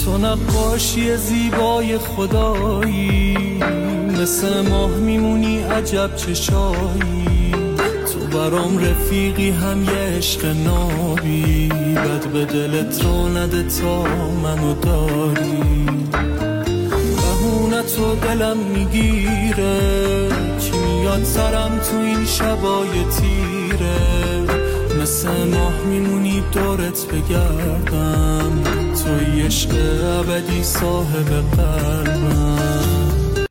تو نقاشی زیبای خدایی، مثل ماه میمونی عجب چشایی. تو برام رفیقی هم یه عشق نابی، بد به دلت رو نده تا منو داری. بهونه تو دلم میگیره، کی میاد سرم تو این شبای تیره. مثل ماه میمونی دورت بگردم، توی عشق ابدی صاحب قلبم.